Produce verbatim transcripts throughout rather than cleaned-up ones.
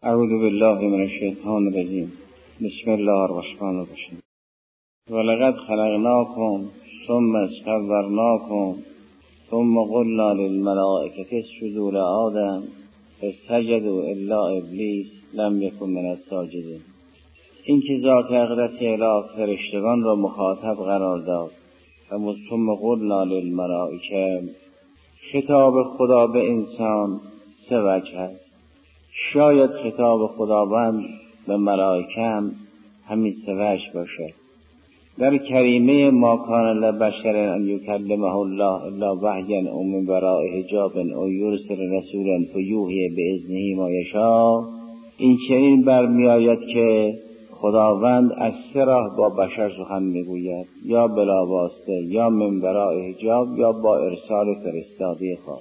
اعوذ بالله من الشیطان الرجیم. بسم الله الرحمن الرحیم. ولقد خلقناکم ثم صورناکم ثم قلنا للملائکة اسجدوا لآدم فسجدوا الا ابلیس لم یکن من الساجدین. این که ذات اقدس اله فرشتگان را مخاطب قرار داد و ثم قلنا للملائکه، خطاب خدا به انسان سه وجه است. شاید خطاب خداوند به ملائکه هم همین سه وجه باشد. در کریمه ما کان لبشر ان یکلمه الله الا وحیا او من وراء حجاب او یرسل رسولا فیوحی باذنه ما یشاء، این چنین برمیآید که خداوند از سه راه با بشر سخن میگوید، یا بلا واسطه، یا من وراء حجاب، یا با ارسال فرستاده خاص.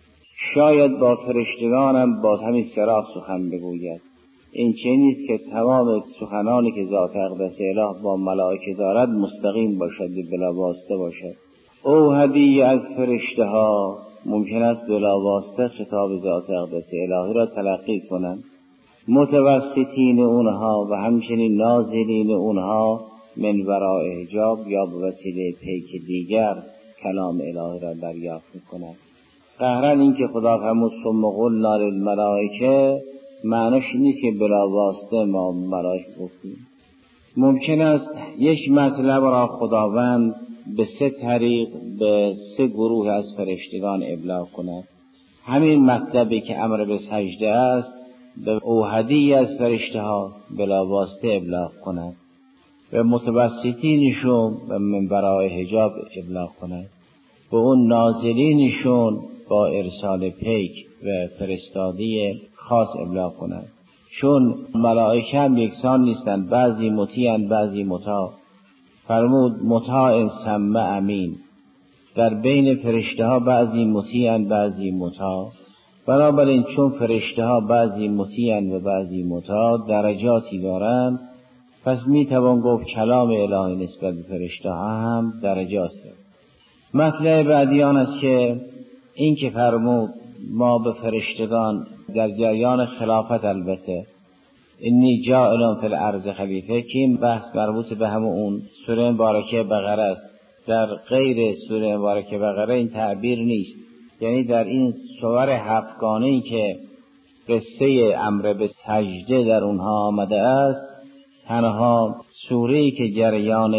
شاید با فرشتگانم با همین سه راه سخن بگوید. این چنین است که تمام سخنانی که ذات اقدس اله با ملائکه دارد مستقیم باشد، بلا واسطه باشد. او هدیه از فرشته ها ممکن است بلا واسطه خطاب ذات اقدس الهی را تلقی کنند. متوسطین اونها و همچنین نازلین اونها من وراء حجاب یا به وسیله پیک دیگر کلام الهی را دریافت کنند. قهرن این که خدا فرمود ثم قلنا للملائکه، معنیش نیست که بلا واسطه ما ملائکه گفتیم. ممکن است یک مطلب را خداوند به سه طریق به سه گروه از فرشتگان ابلاغ کند. همین مطلبی که امر به سجده است به اوحدی از فرشته ها بلا واسطه ابلاغ کند، به متوسطینشون و من برای حجاب ابلاغ کند، به اون نازلینشون با ارسال پیک و فرستادی خاص ابلاغ کند. چون ملائکه هم یکسان نیستند، بعضی مطیعند بعضی مطاع. فرمود مطاع سمع امین. در بین فرشته ها بعضی مطیعند بعضی مطاع. بنابراین چون فرشته ها بعضی مطیعند و بعضی مطاع، درجاتی دارند، پس می توان گفت کلام الهی نسبت به فرشته ها هم درجات دارد. مطلب بعدی آن است که این که فرمود ما به فرشتگان در جریان خلافت، البته انی جاعل فی الارض خلیفه، که این بحث مربوط به همون اون سوره مبارکه بقره است. در غیر سوره مبارکه بقره این تعبیر نیست. یعنی در این سور هفتگانه‌ای که قصه امر به سجده در اونها آمده است، تنها سوره‌ای که جریان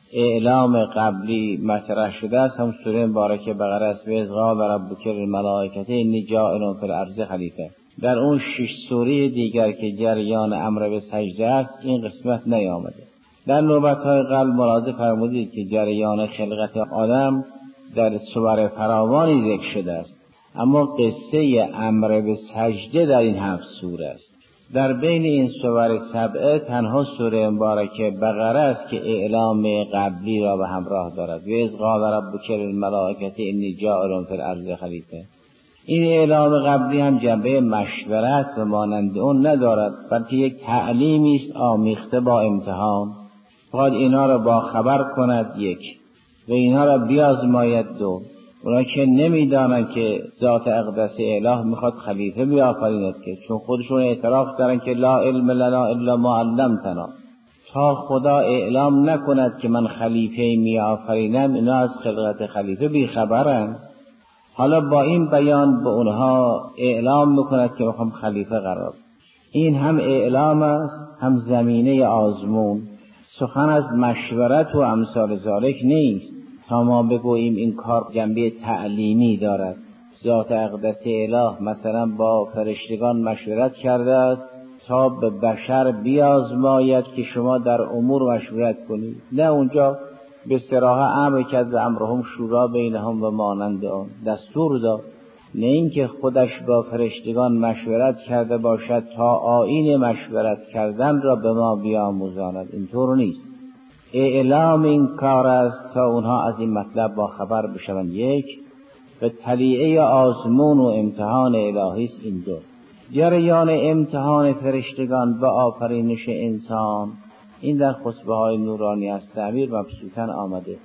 اعلام قبلی مطرح شده است هم سوره مبارکه بقره است. و اذ قال ربک للملائکة انی جاعل فی الارض خلیفه. در اون شش سوره دیگر که جریان امر به سجده است این قسمت نیامده. در نوبت‌های قبل ملاحظه فرمودید که جریان خلقت آدم در سور فراوانی ذکر شده است، اما قصه امر به سجده در این هفت سوره است. در بین این سور سبعه تنها سوره مبارکه بقره است که اعلام قبلی را به همراه دارد. و اذ قال ربک للملائکة انی جاعل فی الارض خلیفه. این اعلام قبلی هم جنبه مشورت و مانند اون ندارد، بلکه یک تعلیمی است آمیخته با امتحان. باید اینا را با خبر کند یک، و اینها را بیازماید دو. اونا که نمیدانند که ذات اقدس اله میخواد خلیفه بیافریند، که چون خودشون اعتراف دارن که لا علم لنا الا ما علمتنا، تا خدا اعلام نکند که من خلیفه میآفرینم اینا از خلقت خلیفه بیخبرن. حالا با این بیان به اونها اعلام میکند که میخوام خلیفه قرار. این هم اعلام است هم زمینه آزمون. سخن از مشورت و امثال ذالک نیست تا ما بگوییم این کار جنبه تعلیمی دارد. ذات اقدس اله مثلا با فرشتگان مشورت کرده است تا به بشر بیازماید که شما در امور مشورت کنید. نه اونجا به صراحت امر کرد و امرهم شورا بینهم و مانند آن دستور داد. نه اینکه خودش با فرشتگان مشورت کرده باشد تا آیین مشورت کردن را به ما بیاموزاند. اینطور نیست. اعلام این کار است تا اونها از این مطلب با خبر بشوند. یک، به طلیعه آزمون و امتحان الهی است. این دو، جریان امتحان فرشتگان به آفرینش انسان، این در خطبه های نورانی از تعبیر مبسوطاً آمده.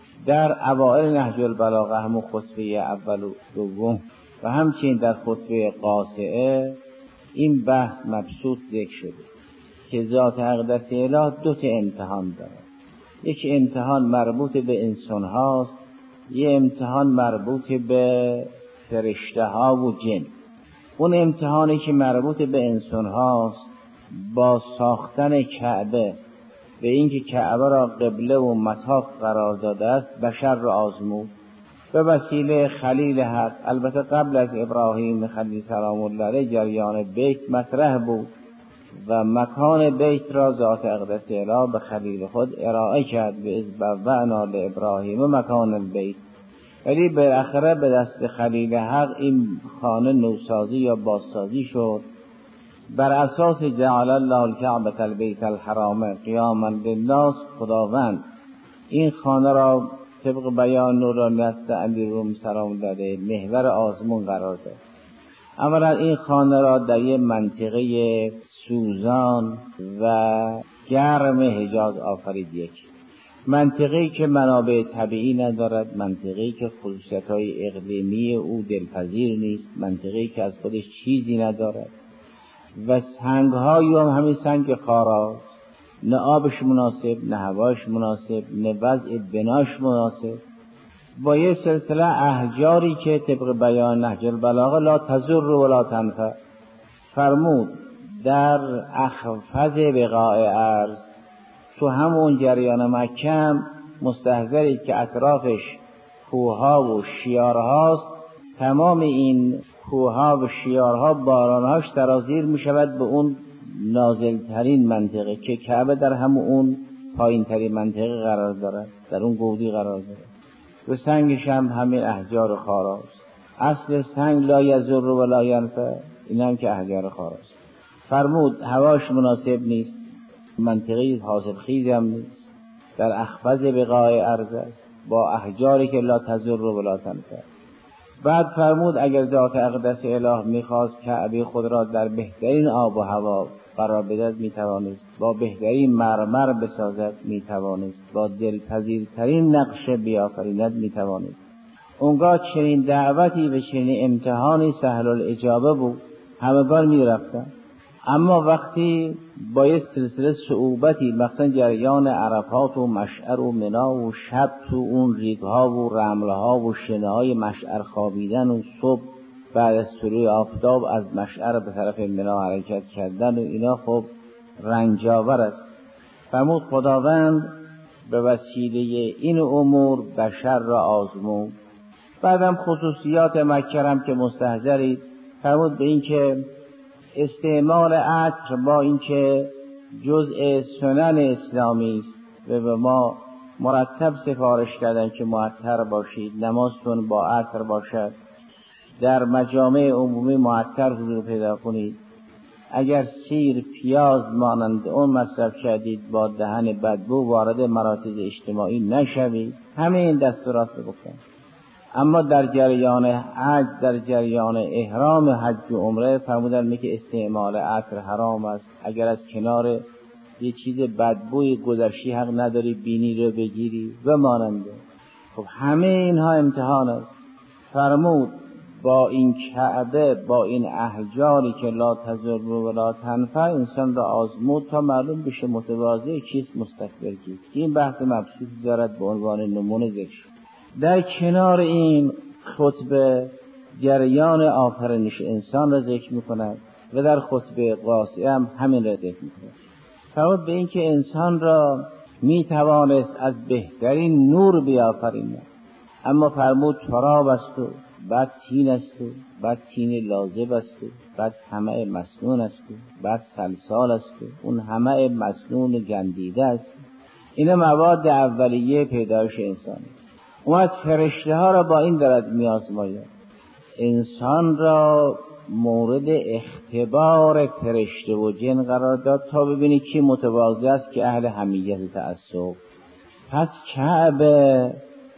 در اوائل نهج البلاغه همون خطبه اول و دوم و همچنین در خطبه قاصعه این بحث مبسوط ذکر شده که ذات اقدس اله دو تا امتحان داره. یک امتحان مربوط به انسان هاست، یه امتحان مربوط به فرشته ها و جن. اون امتحانی که مربوط به انسان هاست با ساختن کعبه به اینکه کعبه را قبله و مطاف قرار داده است بشر را آزمود به وسیله خلیل حق. البته قبل از ابراهیم خلیل سلام الله علیه جریان بیت مطرح بود و مکان بیت را ذات اقدس اله به خلیل خود ارائه کرد به اذ لابراهیم مکان البیت، ولی بالاخره به دست خلیل حق این خانه نوسازی یا بازسازی شد بر اساس جعل الله الکعبة البیت الحرام قیاما للناس. خداوند این خانه را طبق بیان نورانی است امیرالمومنین سلام الله علیه محور آزمون قرار داد. اولا این خانه را در یک منطقه سوزان و گرم حجاز آفرید، یک منطقه‌ای که منابع طبیعی ندارد، منطقه‌ای که خصوصیت‌های اقلیمی او دلپذیر نیست، منطقه‌ای که از خودش چیزی ندارد و سنگ‌های هم همین سنگ خاراست، نه آبش مناسب، نه هواش مناسب، نه وضع بناش مناسب، با یه سلسله احجاری که طبق بیان نهج البلاغه لا تضر ولا تنفع. فرمود در اخفض بقاع ارض، تو همون جریان مکه مستحضری که اطرافش کوه‌ها و شیارهاست، تمام این کوه‌ها و شیارها بارانهاش سرازیر می‌شود به اون نازل‌ترین منطقه که کعبه در همون اون پایین‌ترین منطقه قرار دارد، در اون گودی قرار دارد. و سنگش هم همین احجار خاراست. اصل سنگ لا یضر و لا ینفع، این هم که احجار خاراست. فرمود هواش مناسب نیست، منطقه حاصل خیز هم نیست، در اخفض بقاع ارض است با احجاری که لا تضر و لا تنفع. بعد فرمود اگر ذات اقدس اله میخواست کعبه خود را در بهترین آب و هوا قرار بدهد میتوانست، با بهترین مرمر بسازد میتوانست، با دلپذیرترین نقشه بیافریند میتوانست. اونگاه چنین دعوتی و چنین امتحانی سهل الاجابه بود، همگان میرفتن. اما وقتی با یک سلسله صعوبتی مثلا جریان عرفات و مشعر و منا و شب تو اون ریگها و رملها و شنه‌های مشعر خوابیدن و صبح بعد از طلوع آفتاب از مشعر به طرف منا حرکت کردن و اینا خب رنجاور است. فرمود خداوند به وسیله این امور بشر را آزمود. بعدم خصوصیات مکه هم که مستحضرید، فرمود به این که استعمال عطر با اینکه جزء سنن اسلامی است و به ما مرتب سفارش کردن که معطر باشید، نمازتون با عطر باشد، در مجامع عمومی معطر حضور پیدا کنید، اگر سیر پیاز مانند اون مصرف کردید با دهن بدبو وارد مراکز اجتماعی نشوید. همه این دستورات رو گفتن. اما در جریان حج، در جریان احرام حج و عمره فرمودن که استعمال عطر حرام است، اگر از کنار یه چیز بدبوی گذشتی حق نداری بینی رو بگیری و ماننده. خب همه اینها امتحان است. فرمود با این کعبه، با این احجاری که لا تضر و لا تنفع انسان را آزمود تا معلوم بشه متواضع کیست، مستکبر کیست. این بحث مبسوط دارد به عنوان نمونه ذکر. در کنار این خطبه جریان آفرینش انسان را ذکر می‌کند و در خطبه قاصه هم همین را ذکر می‌کند. فرمود به این که انسان را میتوانست از بهترین نور بیافریند، اما فرمود تراب است و بعد تین است و بعد تین لازب است و بعد همه مسنون است و بعد سلسال است و اون همه مسنون گندیده است. این مواد اولیه پیدایش انسان. اومد فرشته ها را با این دارد میازماید، انسان را مورد اختبار فرشته و جن قرار داد تا ببینی کی متواضع است که اهل حمیت و تعصب. پس کعبه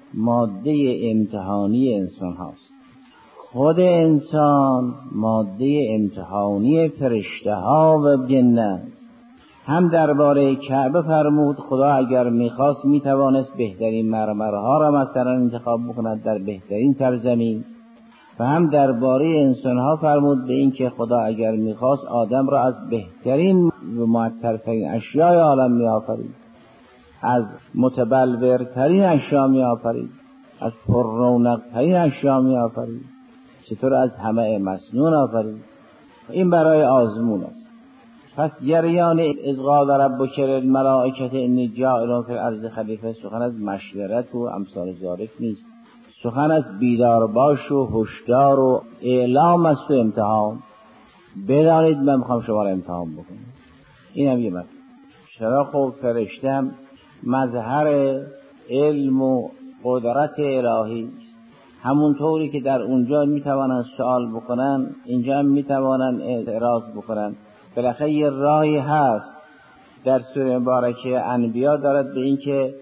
ماده امتحانی انسان هاست، خود انسان ماده امتحانی فرشته ها و جن. هم درباره کعبه فرمود خدا اگر میخواست میتوانست بهترین مرمرها را مثلا انتخاب بکند در بهترین ترزمین، و هم درباره انسان ها فرمود به این که خدا اگر میخواست آدم را از بهترین و معطرترین اشیای عالم میآفرید، از متبلورترین اشیا میآفرید، از پررونقترین اشیا میآفرید، چطور از همه مسنون آفرید. این برای آزمون است. پس جریان اذ قال ربک للملائکة انی جاعل فی الارض خلیفه سخن از مشورت و امثال ذالک نیست، سخن از بیدار باش و هشدار و اعلام است و امتحان. بدانید من میخوام شما را امتحان بکنم. این هم یه مطلب. چرا خب فرشته مظهر علم و قدرت الهی است. همونطوری که در اونجا میتوانند سوال بکنن، اینجا هم میتوانند اعتراض بکنن. بالاخره یه راهی هست. در سوره مبارکه انبیا دارد به این که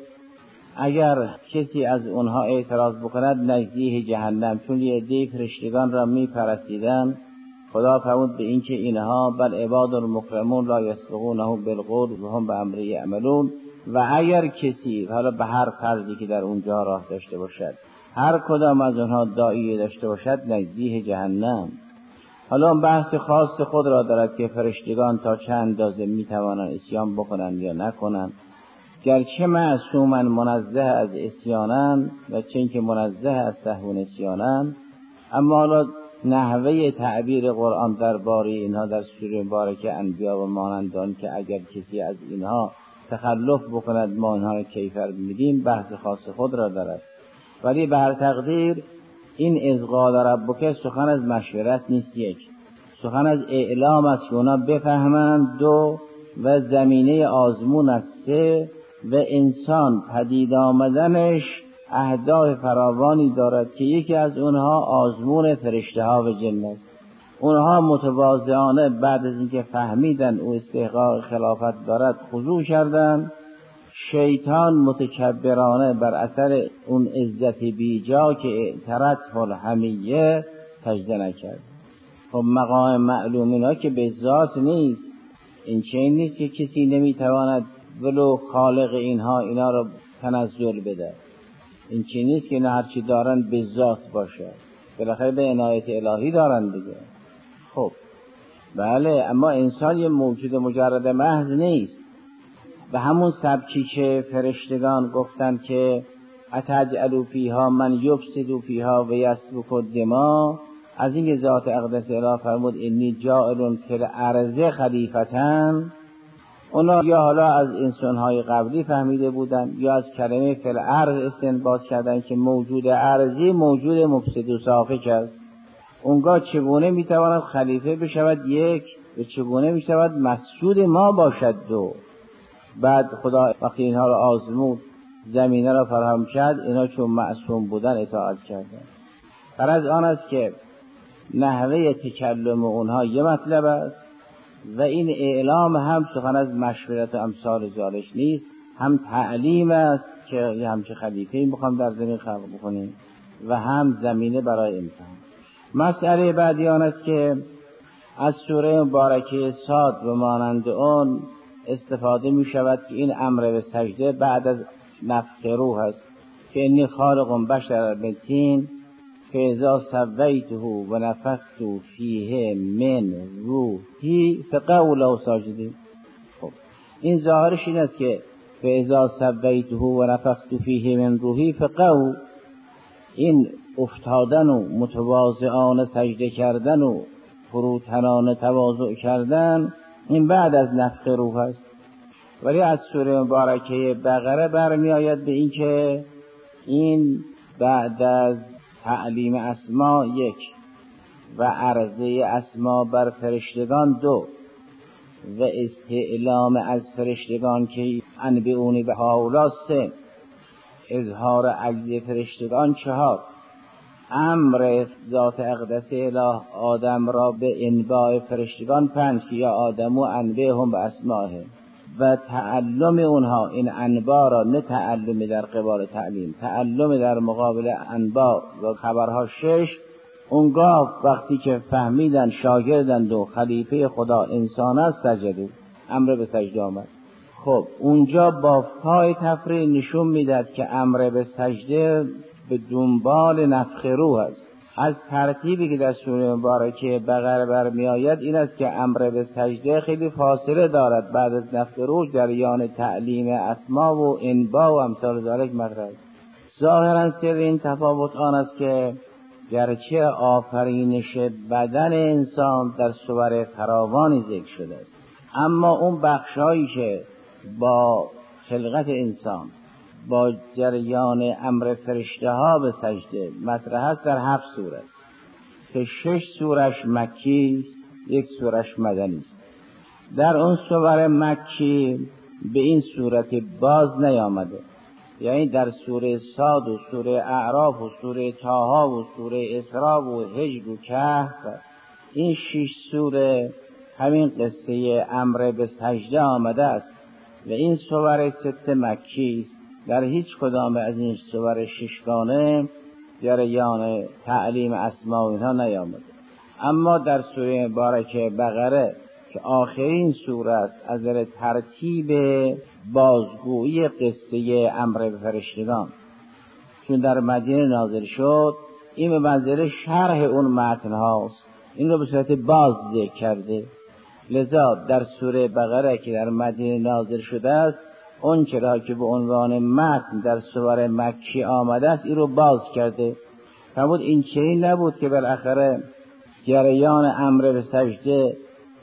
اگر کسی از اونها اعتراض بکند نزدیک جهنم، چون یه عده فرشتگان را میپرستیدن. خدا فرمود به این که اینها بل عباد المکرمون لا یسبقونه بالقول و هم بامره یعملون. و اگر کسی حالا به هر فرضی که در اونجا راه داشته باشد، هر کدام از اونها داعیه داشته باشد، نزدیک جهنم. حالا بحث خاص خود را دارد که فرشتگان تا چند اندازه میتوانند اسیان بکنند یا نکنند. گرچه معصومن منزه از اسیانن و چون که منزه از سهو و نسیانن، اما حالا نحوه تعبیر قرآن درباره اینها در سوره مبارکه انبیا و مانندان که اگر کسی از اینها تخلف بکند ما اینها را کیفر میدیم، بحث خاص خود را دارد. ولی به هر تقدیر این اذ قال ربک سخن از مشورت نیست، یک سخن از اعلام است که اونا بفهمند، دو و زمینه آزمون است، سه و انسان پدید آمدنش اهداف فراوانی دارد که یکی از اونها آزمون فرشته ها و جن است. اونها متواضعانه بعد از اینکه فهمیدن او استحقاق خلافت دارد خضوع کردند. شیطان متکبرانه بر اثر اون عزت بیجا که اعترت الحمیه سجده نکرد. خب مقام معلوم اینا که به ذات نیست. این چنین نیست که کسی نمیتواند ولو خالق اینها اینا را تنزل بده. این چنین نیست که اینا هرچی دارن به ذات باشه، بالاخره به عنایت الهی دارن دیگه. خب بله، اما انسان یه موجود مجرد محض نیست. به همون سبکی که فرشتگان گفتن که اتجعل فیها من یفسد فیها و یسفک الدماء، از این ذات اقدس اله فرمود انی جاعل فی الارض خلیفتن. اونا یا حالا از انسان‌های قبلی فهمیده بودن یا از کلمه فی الارض استنباط کردن که موجود ارضی موجود مفسد و سافک است. اونگاه چگونه میتواند خلیفه بشود؟ یک. و چگونه میشود مسجود ما باشد؟ دو. بعد خدا وقتی اینها را آزمود زمینه را فراهم کرد، اینا چون معصوم بودن اطاعت کردن. غرض آن است که نحوه تکلم اونها یه مطلب است و این اعلام هم سخن از مشورت و امثال ذالک نیست، هم تعلیم است که همچه خلیفه‌ای میخوام در زمین خلق بکنیم و هم زمینه برای امتحان. مسئله بعدی آن است که از سوره مبارکه صاد و مانند اون استفاده می شود که این امر به سجده بعد از نفخ روح است که انی خالق بشر من طین فاذا سویته و نفخت فیه من روحی فقعوا له ساجدین. خب این ظاهرش این است که فاذا سویته و نفخت فیه من روحی فقعوا، این افتادن و متواضعانه سجده کردن و فروتنانه تواضع کردن این بعد از نفخ روح است. ولی از سوره مبارکه بقره برمی آید به این که این بعد از تعلیم اسما یک و عرضه اسما بر فرشتگان دو و استعلام از فرشتگان که انبئونی به هؤلاء سه، اظهار عجز فرشتگان چهار، امر ذات اقدس اله آدم را به انباء فرشتگان پنج که یا آدم و انبئهم به اسمائهم و تعلم اونها این انباء را، نه تعلم در قبال تعلیم، تعلم در مقابل انباء و خبرها شش. اونگاه وقتی که فهمیدن شاگردند و خلیفه خدا انسان است سجدو، امر به سجده آمد. خب اونجا با پای تفریح نشون میداد که امر به سجده به دنبال نفخ روح است. از ترتیبی که در سوره مبارکه بقره برمی آید این است که امر به سجده خیلی فاصله دارد. بعد از نفخ روح جریان تعلیم اسما و انبا و امثال ذلک مطرح است. ظاهرا سر این تفاوت آن است که گرچه آفرینش بدن انسان در صور فراوانی ذکر شده است، اما اون بخشایی که با خلقت انسان با جریان امر فرشته ها به سجده مطرح است در هفت سوره است که شش سورش مکی است، یک سورش مدنی است. در اون سور مکی به این صورت باز نیامده، یعنی در سوره صاد و سوره اعراف و سوره طه و سوره اسراء و حجر و کهف، این شش سوره همین قصه امر به سجده آمده است و این سور ست مکی است. در هیچ کدام از این سور ششگانه جریان تعلیم اسما و اینها نیامده. اما در سوره مبارکه بقره که آخرین سوره است، از نظر ترتیب بازگویی قصه امر به فرشتگان چون در مدینه نازل شد، این به منزله شرح اون متن هاست، این رو به صورت باز ذکر کرده. لذا در سوره بقره که در مدینه نازل شده است، اون چرا که به عنوان متن در سور مکی آمده است این رو باز کرده. فرمود این چنین نبود که بالاخره جریان امر به سجده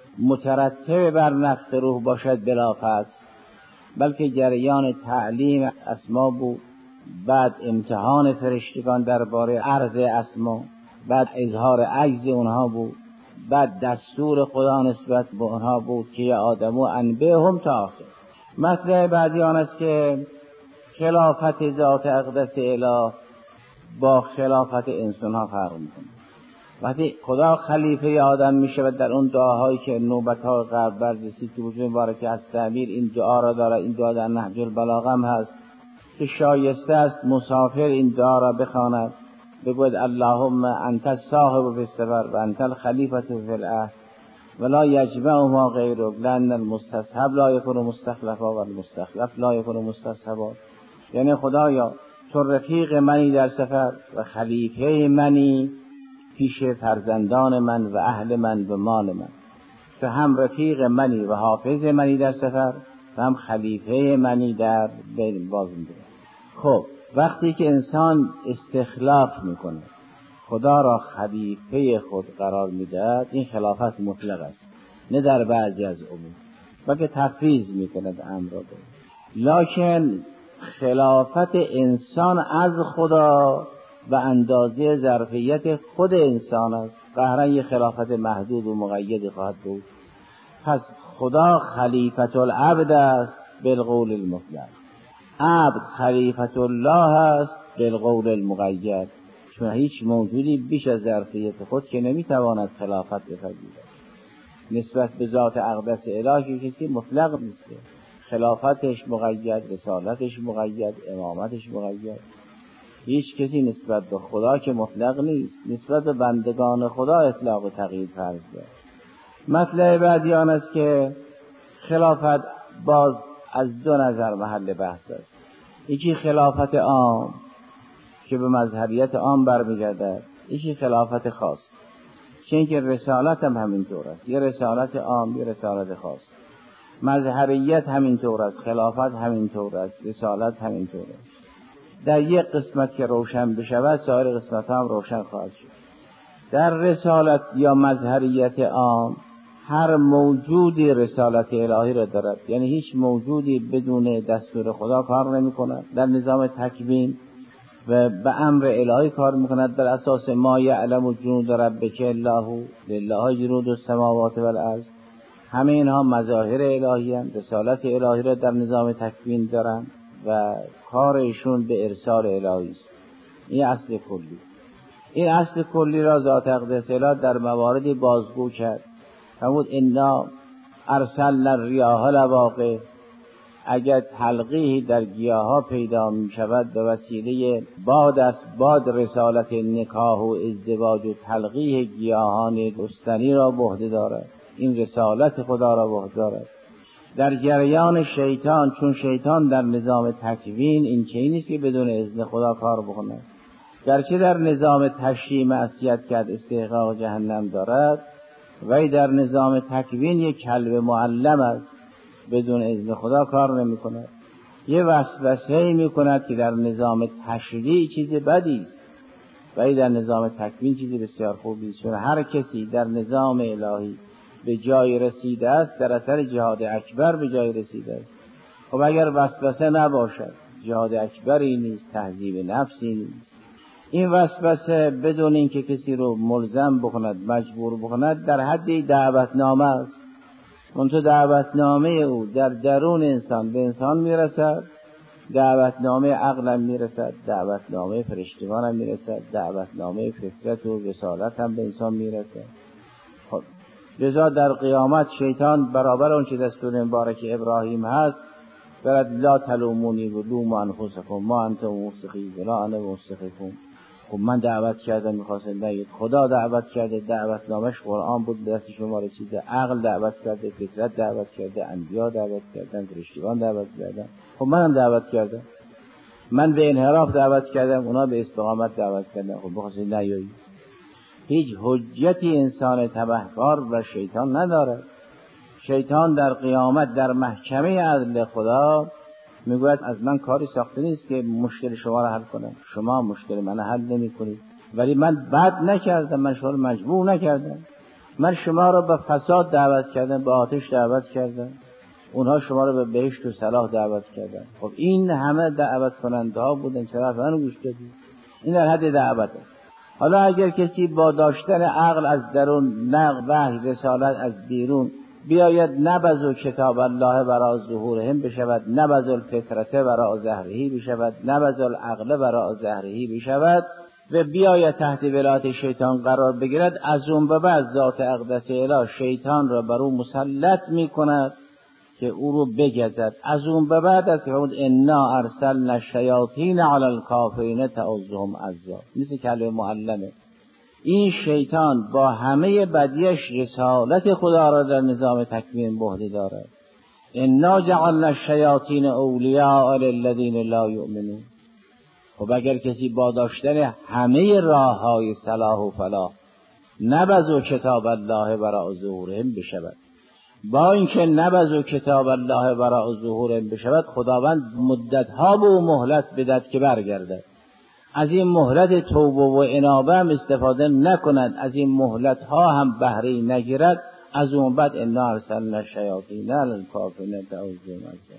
مترتب بر نفخ روح باشد بلافاصله، بلکه جریان تعلیم اسما بود، بعد امتحان فرشتگان درباره عرض اسما، بعد اظهار عجز اونها بود، بعد دستور خدا نسبت به اونها بود که یا آدمو انبئهم تا آخر. مطلب بعدی آن است که خلافت ذات اقدس اله با خلافت انسان ها فرق میکنه. وقتی خدا خلیفه آدم میشه و در اون دعاهایی که نوبت‌های قبل بررسی تو وجود مبارکه از تعبیر این دعا را داره، این دعا در نهج البلاغه هم هست که شایسته است مسافر این دعا را بخواند، بگوید اللهم انت صاحب فی السفر و انت الخلیفة فی الارض ولا یجمعهما غیرک لأن المستصحب لا یکون مستخلفا و المستخلف لا یکون مستصحبا. یعنی خدایا تو رفیق منی در سفر و خلیفه منی پیش فرزندان من و اهل من و مال من، تو هم رفیق منی و حافظ منی در سفر و هم خلیفه منی در بین بازنده. خب وقتی که انسان استخلاف میکنه خدا را خلیفه خود قرار میدهد، این خلافت مطلق است، نه در بعضی از امور، بلکه تفویض میکند امر را. لکن خلافت انسان از خدا و اندازه ظرفیت خود انسان است، قهرا یه خلافت محدود و مقید خواهد بود. پس خدا خلیفت العبد است بالقول المطلق، عبد خلیفت الله است بالقول المقید، چون هیچ موجودی بیش از ظرفیت خود که نمیتواند خلافت بپذیرد. نسبت به ذات اقدس الهی کسی مطلق نیست، خلافتش مقید، رسالتش مقید، امامتش مقید. هیچ کسی نسبت به خدا که مطلق نیست، نسبت به بندگان خدا اطلاق و تقیید فرض دارد. مطلب بعدی آن است که خلافت باز از دو نظر محل بحث است. یکی خلافت عام که به مظهریت عام برمیگردد، یکی خلافت خاص، چون که رسالت هم همینطور است، یه رسالت عام یه رسالت خاص. مظهریت همینطور است، خلافت همینطور است، رسالت همینطور است. در یک قسمت که روشن بشود سایر قسمت هم روشن خواهد شد. در رسالت یا مظهریت عام هر موجودی رسالت الهی را دارد، یعنی هیچ موجودی بدون دستور خدا کار نمی کند، در نظام تکوین و به امر الهی کار می کند، بر اساس ما یعلم جنود ربک الله لله جنود السماوات والارض. همه اینها مظاهر الهی هستند، رسالت الهی را در نظام تکوین دارند و کارشون به ارسال الهی است. این اصل کلی. این اصل کلی را ذات اقدس اله در مواردی بازگو کرد. فرمود انا ارسلنا الریاح لواقح. اگر تلقیحی در گیاها پیدا می شود به وسیله باد است، باد رسالت نکاح و ازدواج و تلقیح گیاهان گستنی را به عهده دارد، این رسالت خدا را به عهده دارد. در جریان شیطان، چون شیطان در نظام تکوین این چیزی نیست که بدون اذن خدا کار بکنه، گرچه در نظام تشریع معصیت کرد استحقاق جهنم دارد، ولی در نظام تکوین یک کلب معلم است، بدون اذن خدا کار نمی کند. یه وسوسه‌ای می کند که در نظام تشریع چیز بدی است، ولی در نظام تکوین چیزی بسیار خوبی است. چون هر کسی در نظام الهی به جای رسیده است، در اثر جهاد اکبر به جای رسیده است. خب اگر وسوسه نباشد، جهاد اکبری نیست، تهذیب نفسی نیست. این وسوسه بدون اینکه کسی رو ملزم بکند، مجبور بکند، در حد دعوتنامه است. اون تو دعوتنامه او در درون انسان به انسان میرسد، دعوتنامه عقل میرسد، دعوتنامه فرشتگان هم میرسد، دعوتنامه فطرت و رسالت هم به انسان میرسد. خب لذا در قیامت شیطان برابر اون چه دستور مبارک ابراهیم هست برد لا تلومونی و لوموا انفسکم ما انتم موسقی ولا انا موسقکم. خب من دعوت کردم میخواستم نگید، خدا دعوت کرده، دعوتنامش قرآن بود به دست شما رسیده، عقل دعوت کرده، فطرت دعوت کرده، انبیا دعوت کردن، فرشتگان دعوت کردن، خب منم دعوت کردم، من به انحراف دعوت کردم، اونا به استقامت دعوت کردن، خب بخواستید نیایید. هیچ حجتی انسان تبهکار و شیطان نداره. شیطان در قیامت در محکمه عدل خدا میگوید از من کاری ساخته نیست که مشکل شما را حل کنم، شما مشکل من حل نمی کنید، ولی من بد نکردم، من شما را مجبور نکردم، من شما را به فساد دعوت کردم، به آتش دعوت کردم، اونها شما را به بهشت و صلاح دعوت کردن. خب این همه دعوت کننده ها بودن، چرا منو گوش دادید؟ این در حد دعوت است. حالا اگر کسی با داشتن عقل از درون، نقل وحی رسالت از بیرون بیاید، نبذو کتاب الله برا ظهورهم بشود، نبذو الفطرت برا ظهرهی بشود، نبذو العقل برا ظهرهی بشود و بیاید تحت ولایت شیطان قرار بگیرد، از اون به بعد ذات اقدس اله شیطان را بر او مسلط می کند که او رو بگزد. از اون به بعد است که فرمود انا ارسلنا الشیاطین علی الکافرین تعظهم عزا، مثل کلمه معلمه. این شیطان با همه بدیش رسالت خدا را در نظام تکوین به عهده دارد. انا جعلنا الشیاطین اولیاء للذین لا یؤمنون. خب اگر کسی با داشتن همه راههای صلاح و فلاح نبذو کتاب الله برا ظهورهم بشود، با اینکه نبذو کتاب الله برا ظهورهم بشود، خداوند مدتها به او مهلت بدهد که برگردد، از این مهلت توبه و انابه هم استفاده نکند، از این مهلت ها هم بهره نگیرد، از اون بعد انا ارسلنا الشیاطین علی الکافرین تعظهم عزا.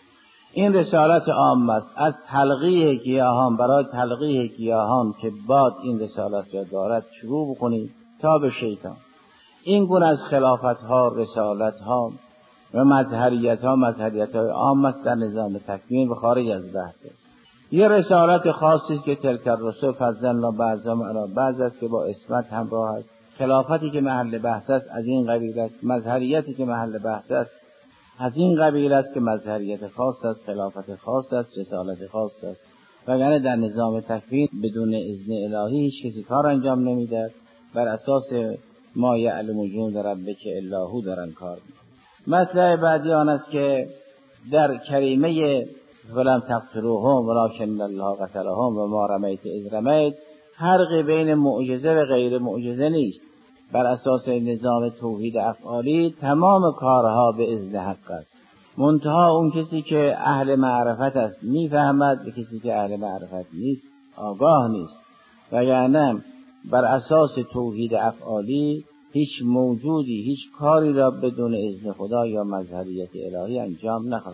این رسالت عام است، از تلقیح گیاهان برای تلقیح گیاهان که باد این رسالت را دارد شروع بکنید تا به شیطان. این گونه از خلافت ها، رسالت ها و مظهریت ها مظهریت های عام است در نظام تکوین و خارج از بحث است. یه رسالت خاصی است که تلک الرسل فضلنا بعضهم علی بعض است که با اسمت همراه است. خلافتی که محل بحث است از این قبیل است، مظهریتی که محل بحث است از این قبیل است که مظهریت خاص است، خلافت خاص است، رسالت خاص است. وگرنه در نظام تکوین بدون اذن الهی هیچ کسی کار انجام نمیدهد، بر اساس ما یعلم جنود ربک الا هو دارن کار میکنن. مطلب بعدی آن است که در کریمه ولم تقتلوهم ولکن الله قتلهم و ما رمیت اذ رمیت فرقی بین معجزه و غیر معجزه نیست. بر اساس نظام توحید افعالی تمام کارها به اذن حق است، منتها اون کسی که اهل معرفت است میفهمد و کسی که اهل معرفت نیست آگاه نیست. وگرنه بر اساس توحید افعالی هیچ موجودی هیچ کاری را بدون اذن خدا یا مظهریت الهی انجام نخواهد.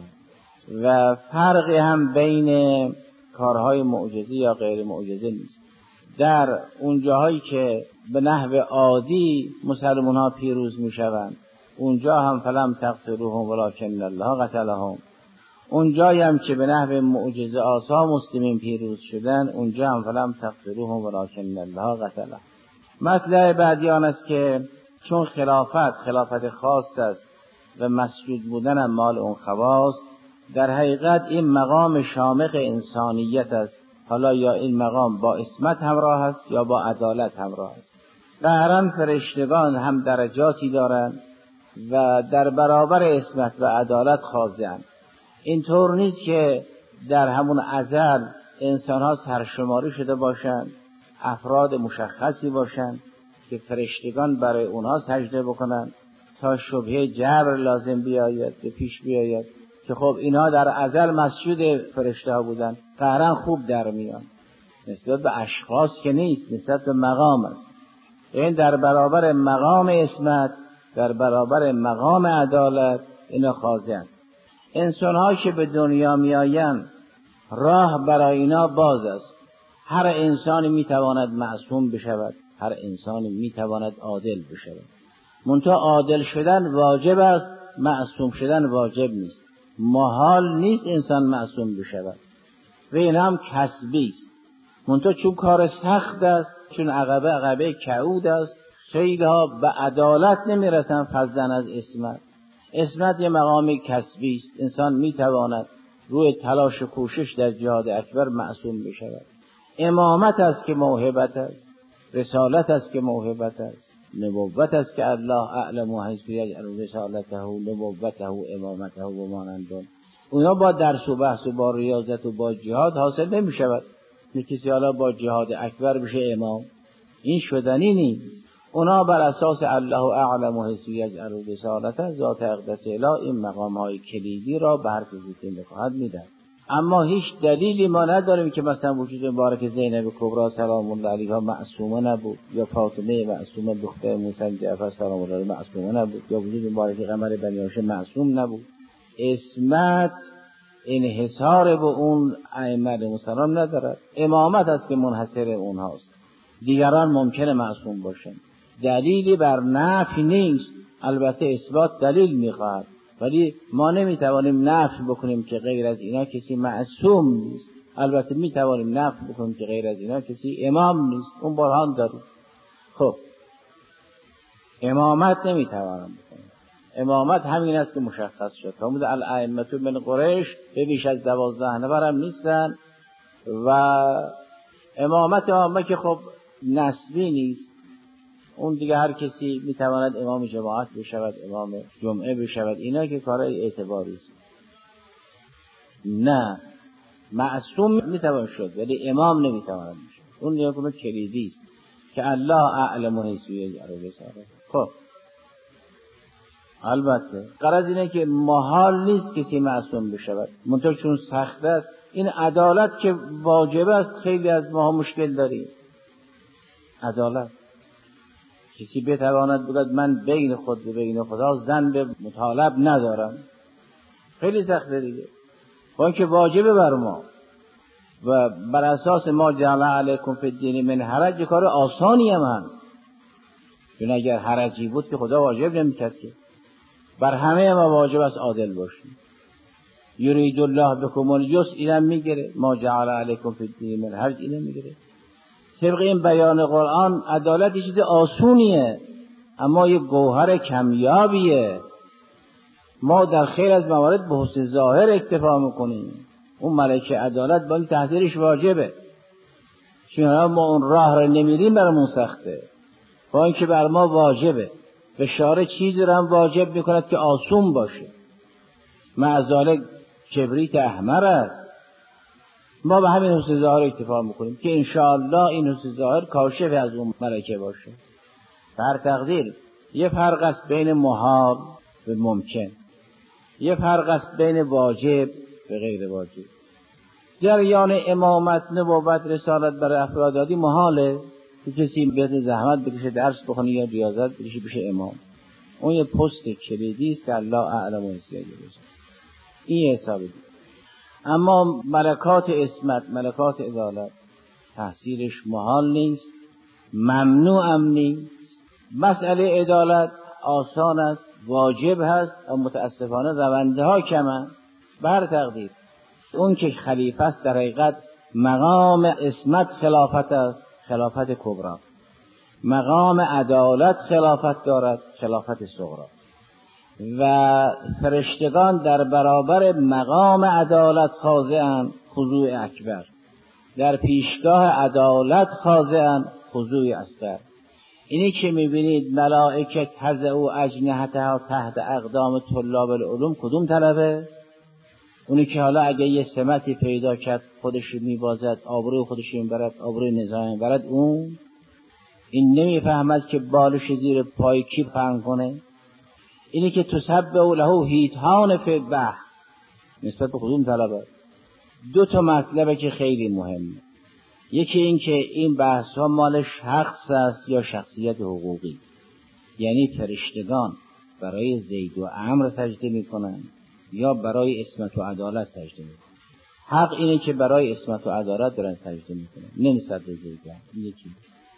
و فرقی هم بین کارهای معجزه یا غیر معجزه نیست. در اون جاهایی که به نحو عادی مسلمان ها پیروز می شوند، اونجا هم فلم تقتلوهم ولکن الله قتلهم. اونجایی هم که به نحو معجزه آسا مسلمین پیروز شدن، اونجا هم فلم تقتلوهم ولکن الله قتلهم. مطلب بعدی آن است که چون خلافت خلافت خاص است و مسجود بودن هم مال اون خواص، در حقیقت این مقام شامخ انسانیت است. حالا یا این مقام با اسمت همراه است یا با عدالت همراه است. قهرن فرشتگان هم درجاتی دارند و در برابر اسمت و عدالت خاضعند. اینطور نیست که در همون ازل انسان ها سرشماری شده باشند افراد مشخصی باشن که فرشتگان برای اونها سجده بکنن تا شبهه جبر لازم بیاید به پیش بیاید که خب اینها در ازل مسجود فرشته ها بودن، قهرن خوب در میان. نسبت به اشخاص که نیست، نسبت به مقام است. این در برابر مقام عصمت، در برابر مقام عدالت اینا خاضع‌اند. انسان‌ها که به دنیا میآیند راه برای اینا باز است. هر انسانی میتواند معصوم بشود، هر انسانی میتواند عادل بشود. منتها عادل شدن واجب است، معصوم شدن واجب نیست. محال نیست انسان معصوم بشود و این هم کسبی است. منتها چون کار سخت است، چون عقبه عقبه کعود است، خیلی ها به عدالت نمیرسن فضلا از عصمت. عصمت یه مقامی کسبی است، انسان میتواند روی تلاش و کوشش در جهاد اکبر معصوم بشود. امامت است که موهبت است، رسالت است که موهبت است، نبوت است که الله اعلم حیث یجعل رسالته نبوته امامته و مانندون. اونا با درس و بحث و با ریاضت و با جهاد حاصل نمی شود. کسی حالا با جهاد اکبر بشه امام، این شدنی نیست. اونا بر اساس الله اعلم حیث یجعل رسالته ذات اقدس اله این مقام های کلیدی را به هر کسی که میخواهد میدن. اما هیچ دلیلی ما نداریم که مثلا وجود مبارک زینب کبری سلام الله علیها معصومه نبود، یا فاطمه معصومه دختر موسی جعفر سلام الله علیه معصومه نبود، یا وجود مبارک قمر بنی هاشم معصوم نبود. عصمت انحصار به اون ائمه مسلمان ندارد. امامت است که منحصر اونهاست. دیگران ممکنه معصوم باشند. دلیلی بر نفی نیست، البته اثبات دلیل میخواهد، ولی ما نمیتوانیم نفی بکنیم که غیر از اینا کسی معصوم نیست. البته میتوانیم نفی بکنیم که غیر از اینا کسی امام نیست، اون برهان داریم. خب امامت نمیتوانم بکنیم. امامت همین است که مشخص شد. فرمود الائمه من قریش به بیش از دوازده نفر هم نیستن و امامت عامه که خب نسبی نیست، اون دیگه هر کسی میتواند امام جماعت بشود، امام جمعه بشود، اینا که کارهای اعتباری است. نه، معصوم میتوان شد ولی امام نمیتواند بشود. اون یه کنه کلیدی است که الله اعلم حیث یجعل رسالته. خب البته غرض اینه که محال نیست کسی معصوم بشود، منتها چون سخت است، این عدالت که واجب است خیلی از ما مشکل داریم. عدالت کسی بتواند بگوید من بین خود و بین خدا ذنب مطالب ندارم، خیلی سخته دیگه. با اینکه واجبه بر ما و بر اساس ما جعل علیکم فی الدین من حرج، کار آسانی هم هست. چون اگر حرجی بود که خدا واجب نمیکرد که. بر همه ما واجب است عادل باشیم. یرید الله بکم الیسر اینم میگیره، ما جعل علیکم فی الدین من حرج اینم میگیره. طبق این بیان قرآن عدالت یه چیز آسونیه، اما یه گوهر کمیابیه. ما در خیلی از موارد به حسن ظاهر اکتفا میکنیم. اون ملکه عدالت با این تحضیرش واجبه، چون ما اون راه را نمیریم برامون سخته، با اینکه بر ما واجبه. بشاره چیزی را هم واجب میکند که آسون باشه. معذالک کبریت احمر است. ما به همین حسن ظاهر اکتفا میکنیم که انشاءالله این حسن ظاهر کاشف از اون ملکه باشه. هر تقدیر یه فرق است بین محال و ممکن، یه فرق است بین واجب و غیر واجب. جریان امامت، نبوت، رسالت برای افراد عادی محاله که کسی بیاد زحمت بکشه درس بخونه یا ریاضت بکشه بشه امام. اون یه پست کلیدی است که الله اعلم و حیث یجعل. این حساب دید. اما ملکات عصمت، ملکات عدالت تحصیلش محال نیست، ممنوع هم نیست. مسئله عدالت آسان است، واجب هست، اما متاسفانه رونده ها کمن. بر تقدیر اون که خلیفه است در حقیقت مقام عصمت خلافت است، خلافت کبری. مقام عدالت خلافت دارد، خلافت صغری. و فرشتگان در برابر مقام عدالت خاضعند، خضوع اکبر. در پیشگاه عدالت خاضعند، خضوع اصغر. اینی که میبینید ملائکه تضع اجنحتها تحت اقدام طلاب العلوم، کدوم طلبه؟ اونی که حالا اگه یه سمتی پیدا کرد خودش میبازد، آبروی خودش میبرد، آبروی نظام میبرد، اون این نمیفهمد که بالش زیر پای کی پهن کنه. اینی که تسبح له حیتان فی البحر نسبت به کدوم طلبه؟ دو تا مطلبه که خیلی مهمه. یکی این که این بحث ها مال شخص است یا شخصیت حقوقی، یعنی فرشتگان برای زید و عمرو سجده میکنن یا برای عصمت و عدالت سجده میکنن. حق اینه که برای عصمت و عدالت دارن سجده میکنن، نه نسبت به زید و عمرو. یکی.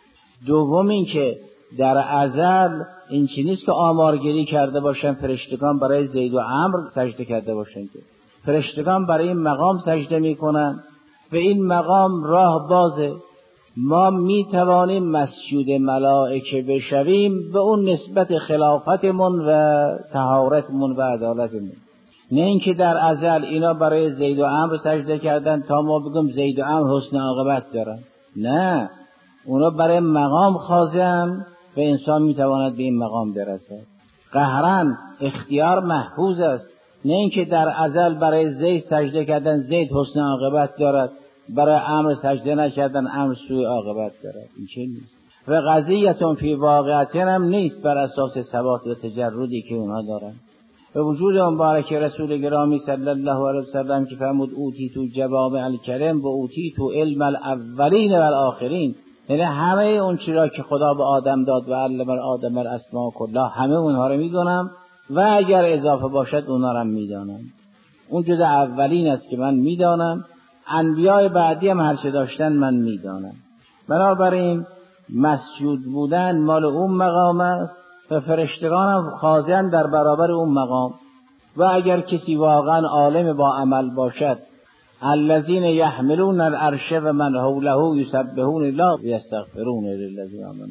دوم این که در ازل این چیز نیست که آمارگیری کرده باشن فرشتگان برای زید و عمرو سجده کرده باشن، که فرشتگان برای این مقام سجده میکنن و این مقام راه بازه. ما میتوانیم مسجود ملائکه بشویم به اون نسبت خلافتمون و طهارتمون و عدالتمون، نه اینکه در ازل اینا برای زید و عمرو سجده کردن تا ما بگم زید و عمرو حسن عاقبت دارن. نه، اونا برای مقام خاضعن و انسان میتواند به این مقام برسد. قهرن اختیار محفوظ است، نه اینکه در ازل برای زید سجده کردن زید حسن عاقبت دارد، برای عمرو سجده نکردن عمرو سوء عاقبت دارد. این چه نیست و قضیتون فی واقعیتن هم نیست بر اساس ثبات و تجردی که اونها دارن. به وجود مبارک رسول گرامی صلی الله علیه وسلم که فرمود اوتیتو جوامع الکلم و اوتیتو علم الاولین و الاخرین، یعنی همه اون چیزا که خدا به آدم داد و علم آدم الاسماء کلها، همه اونها رو میدونم و اگر اضافه باشد اونها رو میدانم. اون جز اولین است که من میدانم، انبیاء بعدی هم هر چه داشتن من میدانم. بنابراین مسجود بودن مال اون مقام است و فرشتگان هم خاضعن در برابر اون مقام. و اگر کسی واقعا عالم با عمل باشد، الذین یحملون العرش و من حوله یسبحون الله و یستغفرون للذین آمنوا،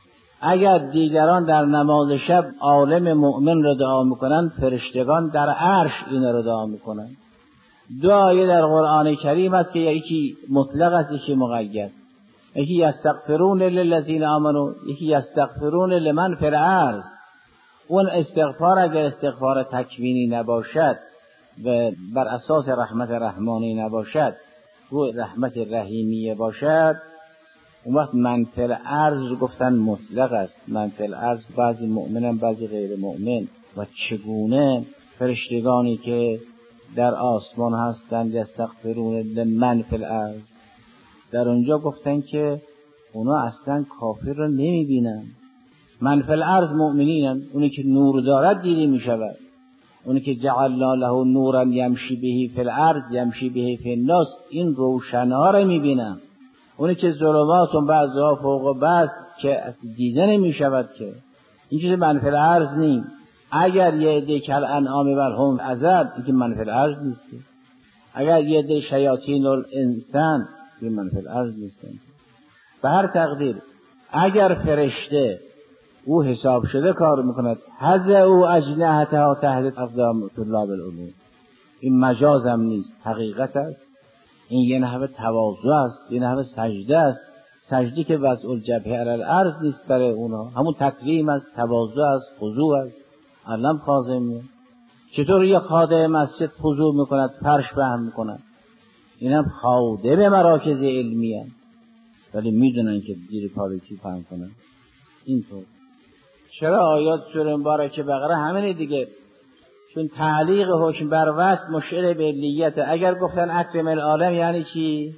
اگر دیگران در نماز شب عالم مؤمن را دعا میکنن، فرشتگان در عرش این را دعا میکنن. دو آیه در قرآن کریم است که یکی مطلق است یکی مقید. یکی یستغفرون للذین آمنوا، یکی یستغفرون لمن فی الارض. اون استغفار اگر استغفار تکوینی نباشد و بر اساس رحمت رحمانی نباشد، و رحمت رحیمیه باشد، اون وقت من فی الارض گفتن مطلق است. من فی الارض بعضی مؤمنن بعضی غیر مؤمن. و چگونه فرشتگانی که در آسمان هستند یستغفرون لمن فی الارض، در اونجا گفتن که اونا اصلا کافر رو نمی بینن. من فی الارض مؤمنینن، اونی که نور دارد دیده می شود، اونی که جعلنا له نورا یمشی بهی فی الارض یمشی بهی فی الناس، این روشنها رو می بینن. اونی که ظلماتون بعضها فوق بعض که دیده نمی شود، که این چیز من فی الارض نیم. اگر یه عده کل انعام بل هم ازل، این که من فی الارض نیست. اگر یه عده شیاطین الانسان، این من فی الارض نیست. به هر تقدیر اگر فرشته او حساب شده کار میکند، حظ او اجنحتها تحت اقدام طلاب العلوم، این مجاز هم نیست، حقیقت است. این یه نحوه تواضع است، یه نحوه سجده است. سجدی که وضع الجبهه علی الارض نیست برای اونا، همون تکریم است، تواضع است، خضوع است. علم خاضع میاد. چطور یک خادم مسجد خضوع میکند، فرش پهن میکند؟ این هم خادم مراکز علمی هست، ولی میدونن که زیر پای کی پهن کنن. اینطور چرا آیات سوره مبارکه بقره همینه دیگه، چون تعلیق حکم بر وصف مشعر به علیت. اگر گفتن اکرم العالم یعنی چی؟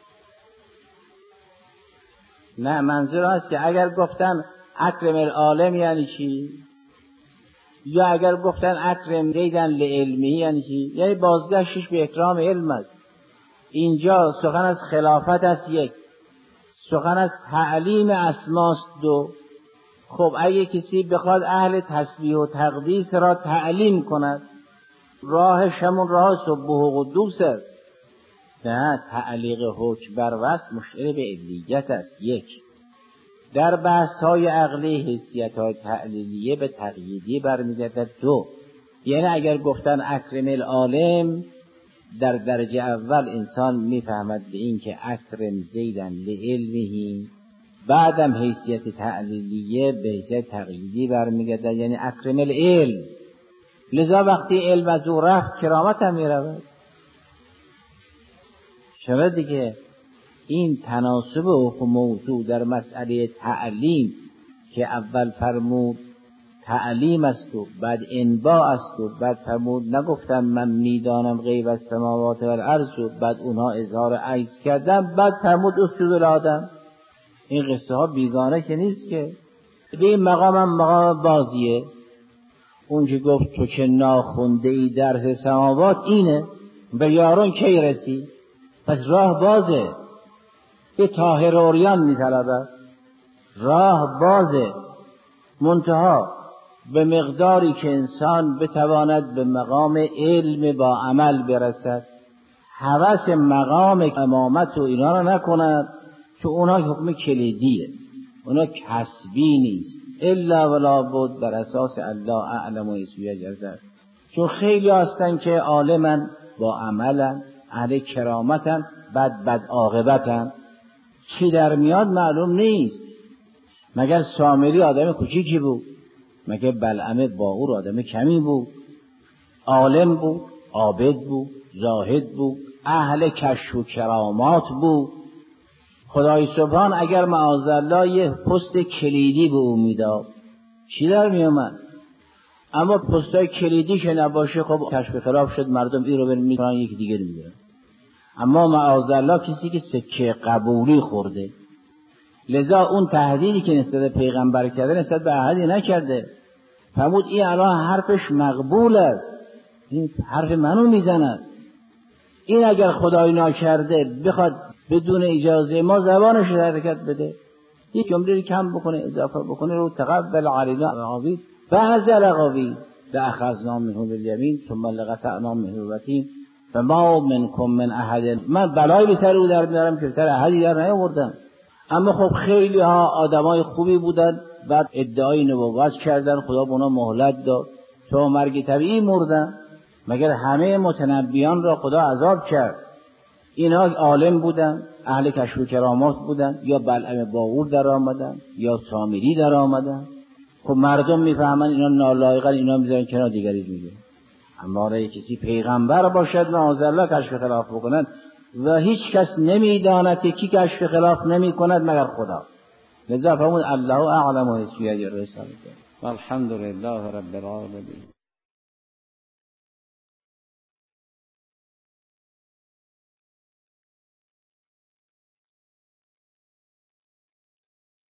نه، منظور هست که اگر گفتن اکرم العالم یعنی چی؟ یا اگر گفتن اکرم زیدن لعلمی یعنی چی؟ یعنی بازگشتش به اکرام علم است. اینجا سخن از خلافت است یک، سخن از تعلیم اسماست دو. خب اگه کسی بخواد اهل تسبیح و تقدیس را تعلیم کند، راهش همون راه سبح و قدوس است. نه، تعلیق حکم بر وصف مشعر به علیت است یک. در بحث های عقلی حیثیت های تعلیلیه به تقییدی برمیگردد دو. یعنی اگر گفتن اکرم العالم، در درجه اول انسان میفهمد به این که اکرم زیدن لعلمه، بعدم حیثیت تعلیلیه به حیثیت تقییدی برمیگردد، یعنی اکرم العلم. لذا وقتی علم از او رفت کرامت هم میرود. شود دیگه. این تناسب موضوع در مسئله تعلیم که اول فرمود تعلیم است و بعد انباء است و بعد فرمود نگفتم من میدانم غیب السماوات و الارض و بعد اونها اظهار عجز کردن، بعد فرمود اسجدوا لآدم. این قصه ها بیگانه که نیست که. به این مقام هم مقام بازیه. اون که گفت تو که ناخونده ای درس سماوات اینه، به یارون کی رسی؟ پس راه بازه. به طاهر اوریان می طلبه، راه بازه، منتها به مقداری که انسان بتواند به مقام علم با عمل برسد، هوس مقام امامت و اینا رو نکند، چون اونا حکم کلیدیه، اونا کسبی نیست، الا ولا بد بر اساس الله اعلم و یسوع جزر. چون خیلی هستن که عالمن با عملن، اهل کرامتن، بد بد عاقبتن، چی در میاد معلوم نیست. مگر سامری آدم کوچیکی بود؟ مگر بلعم باور آدم کمی بود؟ عالم بود، عابد بود، زاهد بود، اهل کشف و کرامات بود. خدای سبحان اگر معاذالله یه پست کلیدی به او میداد چی در میومد؟ اما پستای کلیدی که نباشه خب کشف خلاف شد، مردم این رو برن میکنن یکی دیگر میگیرن. اما معاذالله کسی که سکه قبولی خورده، لذا اون تهدیدی که نسبت به پیغمبر کرده نسبت به احدی نکرده. فرمود این الان حرفش مقبول است، این حرف منو میزند. این اگر خدای ناکرده بخواد بدون اجازه ما زبانش رو حرکت بده، یک جمله رو کم بکنه اضافه بکنه، رو تقبل علینا العقاوید بعض العقاوید لأخذنا منه بالیمین ثم لقطعنا منه الوتین فما منکم من احد. من بلایی به سر او در میارم که سر احدی در نیاوردم. اما خب خیلی ها آدمای خوبی بودن، بعد ادعای نبوت کردن، خدا به اونا مهلت داد، تو مرگ طبیعی مردن. مگر همه متنبیان را خدا عذاب کرد؟ اینا عالم بودن، اهل کشف و کرامات بودن، یا بلعم باور در آمدن یا سامری در آمدن. خب مردم میفهمن اینا نالایقن، اینا میذارن کنار، دیگری میگه. اما اگه کسی پیغمبر باشد معاذالله کشف خلاف بکنن و هیچ کس نمیداند که کی کشف خلاف نمی کند مگر خدا. لذا فرمود الله اعلم و یسوع رسالته. والحمد لله رب العالمین.